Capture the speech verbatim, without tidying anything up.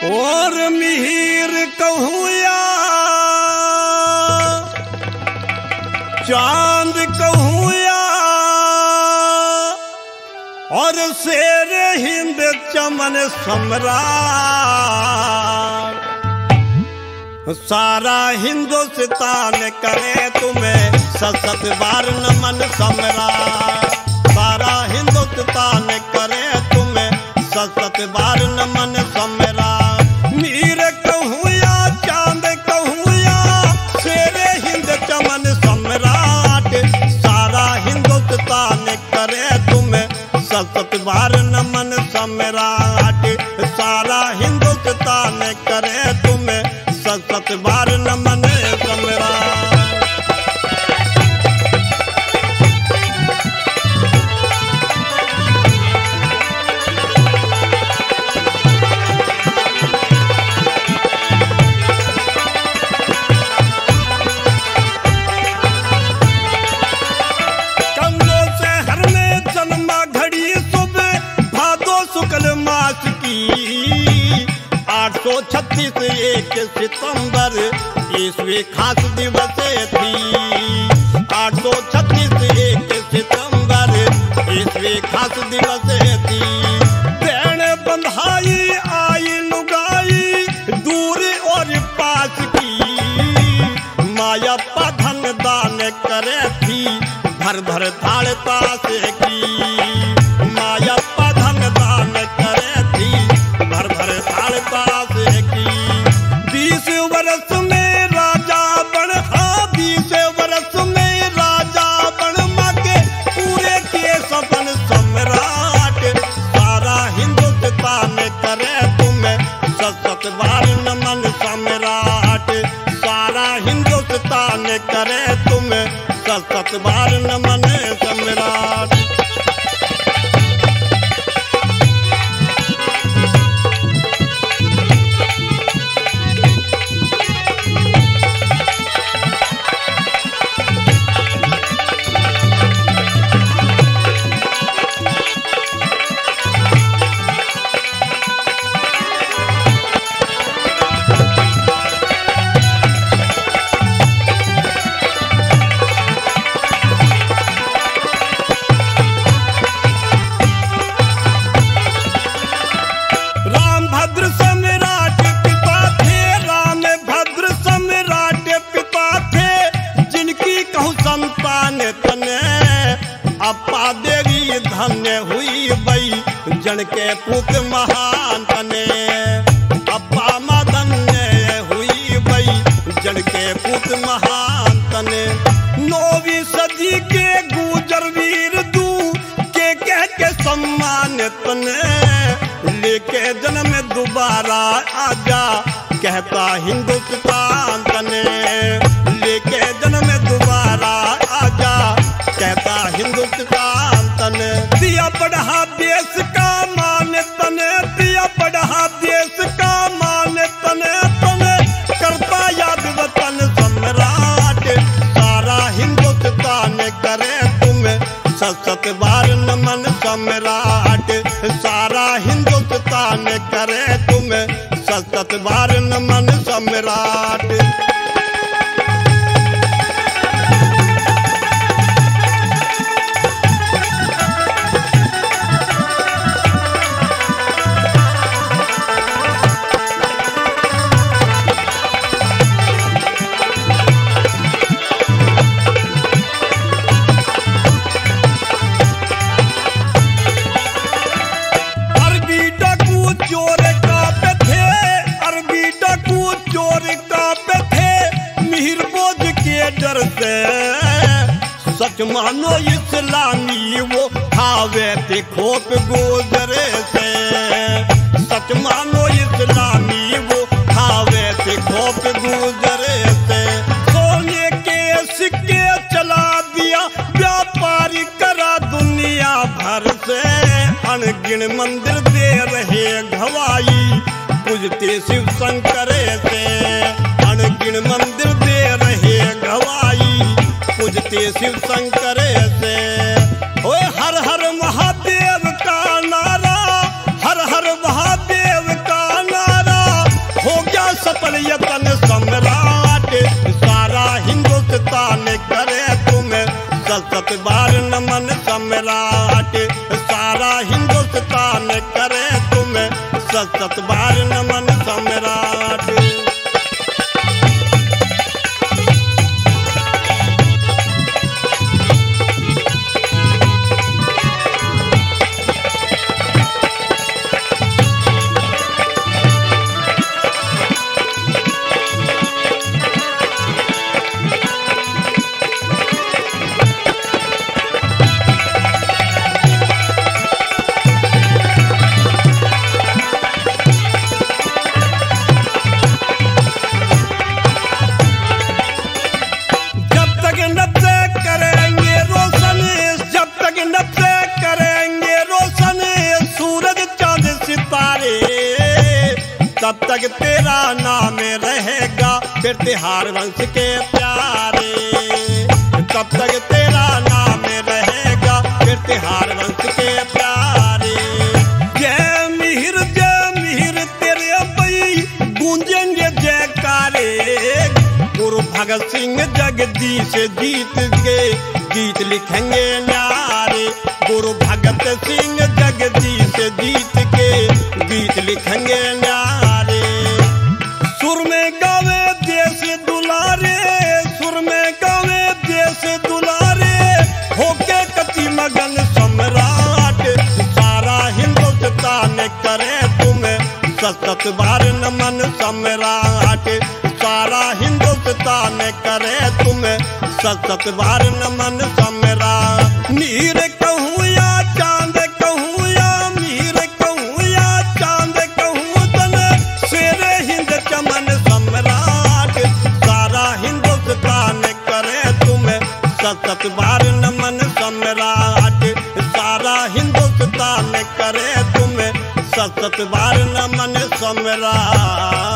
और मिहिर कहूँ या चांद कहूँ या और शेर हिंद चमन सम्राट सारा हिंदुस्तान करे तुम्हें सशत बार नमन सम्राट सारा हिंदुस्तान करे तुम्हें सशत बार नमन सम्राट मीर कहूँ या चांद कहूँ या शेर हिंद चमन सम्राट सारा हिंदुस्तान करे तुम्हें सशत बार नमन सम्राट सारा हिंदुस्तान करे तुम्हें सशत बार नमन सम्राट आठ सौ छत्तीस एक सितंबर ईस्वी खास दिवस थी आठ सौ छत्तीस एक सितंबर ईस्वी खास दिवस थी बैण बंधाई आई लुगाई दूर और पास की माया धन दान करे थी भर भर थाल पास की माया धन दान करे थी भर भर थाल पास की बीस वर्ष में राजा बन हाँ बीस वर्ष में राजा बन माके पूरे के सपन सम्राट सारा हिंदुस्तान करे तुम्हें सशत बार नमन सम्राट सारा हिंदुस्तान करे तुम्हें सशत बार नमन सम्राट अपा देवी धन्य हुई बई जन के पुत महान तने अपा धन्य हुई बई जन के पुत महान तने नौवीं सदी के गुजर वीर दू के कह के सम्मान तने लेके जन्म दोबारा आजा कहता हिंदुस्तान तने लेके जन्म दोबारा आजा कहता हिंदुस्तान तने दिया बढ़ा देश का मान तने दिया बढ़ा देश का मान तने तने करता याद वतन सम्राट सारा हिंदुस्तान करे तुम्हें सशत बार नमन सम्राट सारा हिंदुस्तान करे तुम्हें सशत बार नमन सम्राट सच मानो इस्लामी वो खावे थे खोप गुजरे से सच मानो इस्लामी वो खावे थे खोप गुजरे से सोने के सिक्के चला दिया व्यापारी करा दुनिया भर से अनगिन मंदिर दे रहे गवाही पूजते शिव शंकर से अनगिन मंदिर दे रहे गवाही पूजते शिव शंकर से ओए हर हर महादेव का नारा हर हर महादेव का नारा सत बार नमन सम्राट, सारा हिंदुस्तान करे तुम्हें सत बार नमन सम्राट। तब तक तेरा नाम रहेगा फिर तिहाड़ वंश के प्यारे, तब तक तेरा नाम रहेगा फिर तिहाड़ वंश के प्यारे। जय मिहिर जय मिहिर तेरे अबई गूंजेंगे जयकारे, गुरु भगत सिंह जगदीश जीत के गीत लिखेंगे न्यारे, गुरु भगत सिंह जगदीश जीत के गीत लिखेंगे न्यारे। सुर में गावे देश दुलारे, सुर में गावे देश दुलारे, होके कति मगन सम्राट, सारा हिंदुस्तान करे तुम्हें सत बार नमन सम्राट, सारा हिंदुस्तान करे तुम्हें सत बार नमन सम्राट। नीर कहूँ या चांद कहूँ या मीर कहूँ या चांद कहूँ तन शेरे हिंद चमन सम्राट, सारा हिंदुस्तान करे तुम्हें सत बार नमन सम्राट, सारा हिंदुस्तान करे तुम्हें सत बार नमन सम्राट।